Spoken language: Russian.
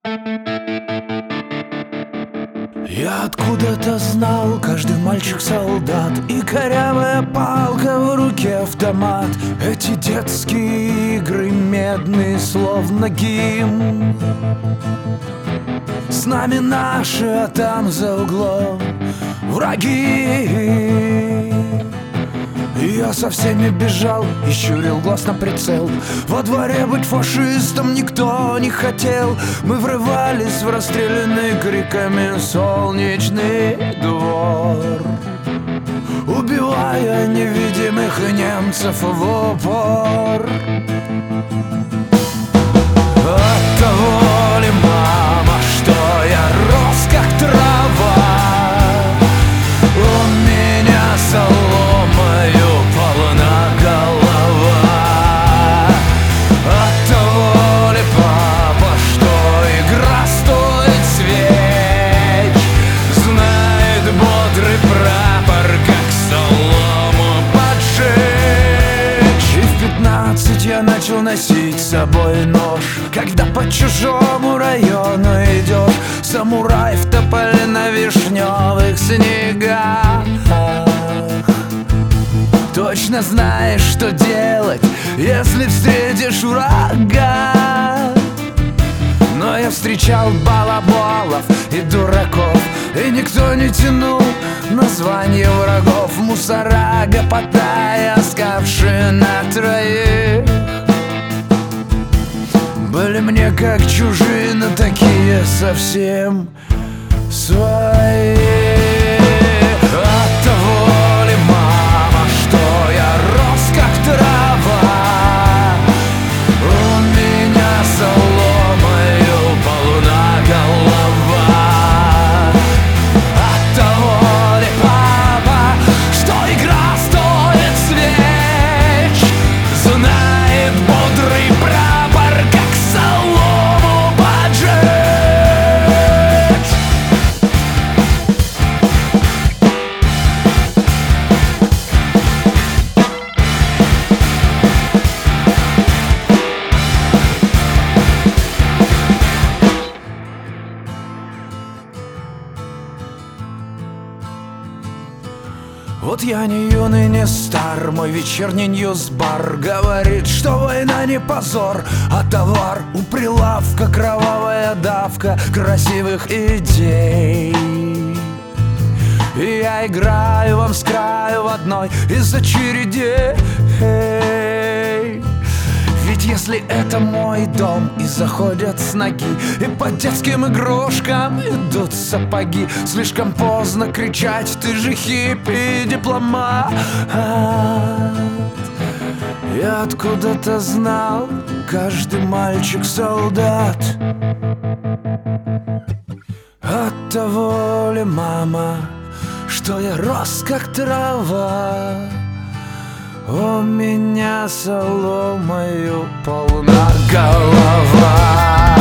Я откуда-то знал, каждый мальчик солдат, и корявая палка в руке автомат. Эти детские игры медные, словно гимн. С нами наши, а там за углом враги. Я со всеми бежал и щурил глаз на прицел. Во дворе быть фашистом никто не хотел. Мы врывались в расстрелянный криками солнечный двор, убивая невидимых немцев в упор. Оттого ли, мама, что я рос как трава? У меня соломою полна голова. Оттого ли, папа, что игра стоит свеч? Знает бодрый прапор, как солому поджечь. И в 15 я начал носить с собой нож. Когда по чужому району идешь, самурай в тополе на вишневых снегах, точно знаешь, что делать, если встретишь врага. Но я встречал балаболов и дураков, и никто не тянул название врагов. Мусора, гопота, искавшие на троих, были мне как чужие, но такие совсем свои. Оттого ли, мама, что я рос как трава? У меня соломою полна голова. Оттого ли, папа, что игра стоит свеч? Знает бодрый прапор, как солому поджечь. Вот я не юный, не стар, мой вечерний ньюс-бар говорит, что война не позор, а товар. У прилавка кровавая давка красивых идей. И я играю вам с краю в одной из очередей. Ведь если это мой дом и заходят с ноги, и по детским игрушкам идут сапоги, слишком поздно кричать: ты же хиппи, дипломат. Я откуда-то знал, каждый мальчик солдат. Оттого ли, мама, что я рос как трава? У меня соломою полна голова.